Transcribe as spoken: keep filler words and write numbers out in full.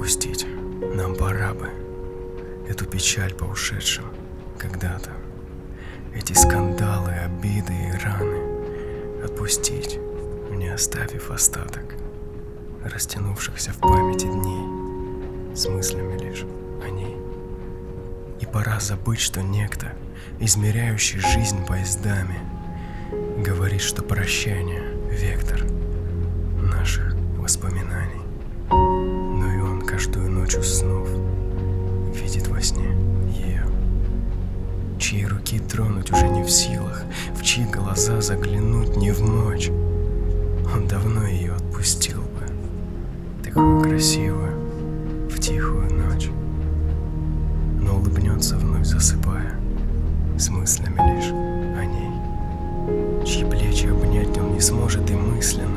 отпустить. Нам пора бы эту печаль по ушедшим когда-то, эти скандалы, обиды и раны отпустить, не оставив остаток растянувшихся в памяти дней с мыслями лишь о ней. И пора забыть, что некто, измеряющий жизнь поездами, говорит, что прощание — вектор наших воспоминаний. Но и он каждую ночь уснув видит во сне ее, чьей руки тронуть уже не в силах, в чьи глаза заглянуть не в мочь. Он давно ее отпустил бы, такую красивую, в тихую ночь, но улыбнется вновь, засыпая с мыслями лишь о ней, чьи плечи обнять он не сможет и мысленно